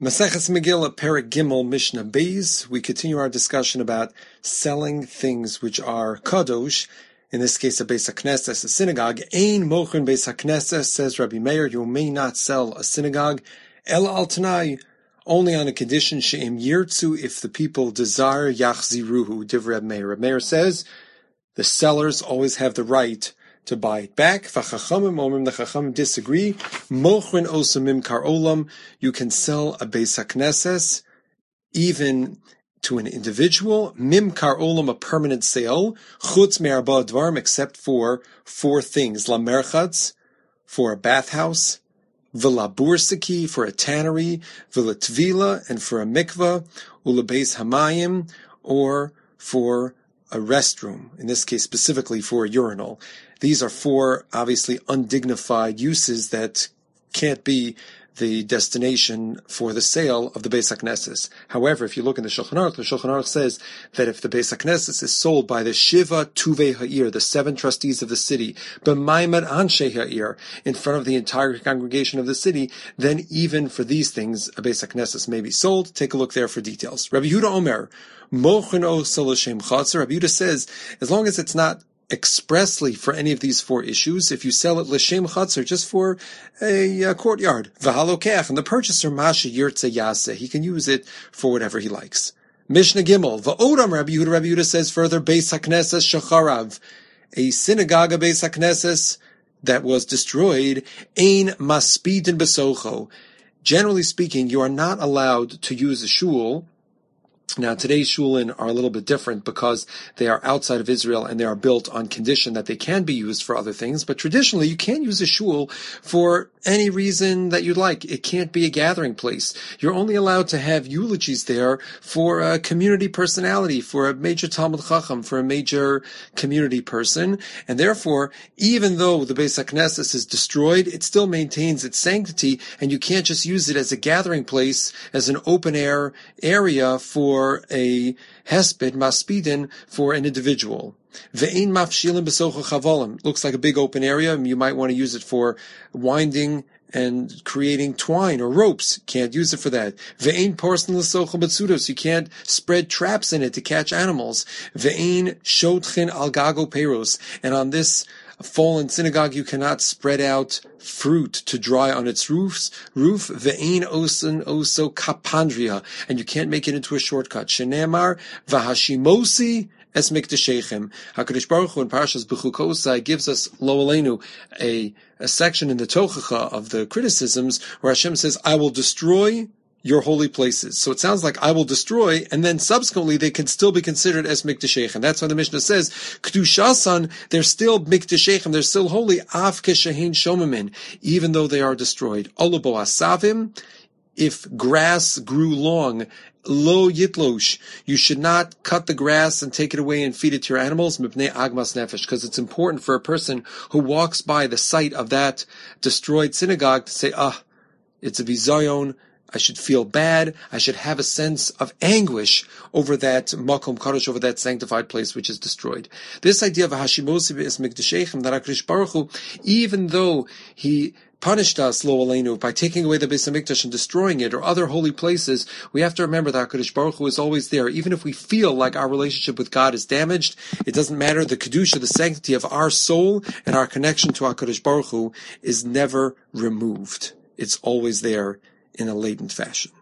Maseches Megillah, Perek Gimel, Mishnah Beis. We continue our discussion about selling things which are kadosh. In this case, a Beis HaKnesses, a synagogue. Ein mochen Beis HaKnesses, says Rabbi Meir, you may not sell a synagogue. El al Tanai, only on a condition, she'im yirtzu, if the people desire, yachziruhu, div Rabbi Meir. Rabbi Meir says, the sellers always have the right to buy it back. V'chachamim omrim, the chachamim disagree. Mochrin osamim kar olam, you can sell a Beis HaKnesses even to an individual. Mim kar olam, a permanent sale. Chutz me'arba dvarim, except for four things. La merchatz, for a bathhouse. V'la bursiki, for a tannery. V'la tvila, and for a mikvah. Ula beis hamayim, or for a restroom, in this case specifically for a urinal. These are four obviously undignified uses that can't be the destination for the sale of the Beis HaKnesses. However, if you look in the Shulchan Aruch says that if the Beis HaKnesses is sold by the Shiva Tuvei Ha'ir, the 7 trustees of the city, b'maimad Anshei Ha'ir, in front of the entire congregation of the city, then even for these things, a Beis HaKnesses may be sold. Take a look there for details. Rabbi Yehuda Omer, Mochen Osel L'Shem Chatzar. Rabbi Yehuda says, as long as it's not expressly for any of these four issues, if you sell it l'shem chatzar, just for a courtyard, v'halokech, and the purchaser masha yirtze yaseh, he can use it for whatever he likes. Mishnah Gimel, v'odam Rabbi Yehuda says further, Beis HaKnesses shacharav, a synagogue Beis HaKnesses that was destroyed, ein maspidin besocho. Generally speaking, you are not allowed to use a shul. Now, today's shulin are a little bit different because they are outside of Israel and they are built on condition that they can be used for other things. But traditionally, you can't use a shul for any reason that you'd like. It can't be a gathering place. You're only allowed to have eulogies there for a community personality, for a major Talmud Chacham, for a major community person. And therefore, even though the Beis HaKnesses is destroyed, it still maintains its sanctity, and you can't just use it as a gathering place, as an open air area for a hesped, maspidin, for an individual. Ve'ein mafshilin b'socho chavolim. Looks like a big open area. You might want to use it for winding and creating twine or ropes. Can't use it for that. Ve'ein porcelain l'socho betzudos. You can't spread traps in it to catch animals. Ve'ein shotchin al gago peros. And on this fallen synagogue, you cannot spread out fruit to dry on its roof. Ve'ein osen oso kapandria, and you can't make it into a shortcut. Shenemar v'hashimosi es mikdashechem. HaKadosh Baruch Hu in Parshas B'chukosai gives us lo aleinu a section in the Tochacha of the criticisms where Hashem says, "I will destroy your holy places." So it sounds like I will destroy, and then subsequently they can still be considered as mikdashechem. That's why the Mishnah says, Kedushasan, they're still mikdashechem, they're still holy, af keshehin shomamin, even though they are destroyed. Olubo asavim, if grass grew long, lo yitlosh, you should not cut the grass and take it away and feed it to your animals, mipnei agmas nefesh, because it's important for a person who walks by the site of that destroyed synagogue to say, it's a bizayon, I should feel bad. I should have a sense of anguish over that makom kadosh, over that sanctified place which is destroyed. This idea of hashimosi be'es mikdashechem, that HaKadosh Baruch Hu, even though He punished us, lo aleinu, by taking away the Beis HaMikdash and destroying it, or other holy places, we have to remember that HaKadosh Baruch Hu is always there. Even if we feel like our relationship with God is damaged, it doesn't matter. The kedusha, the sanctity of our soul and our connection to HaKadosh Baruch Hu is never removed. It's always there in a latent fashion.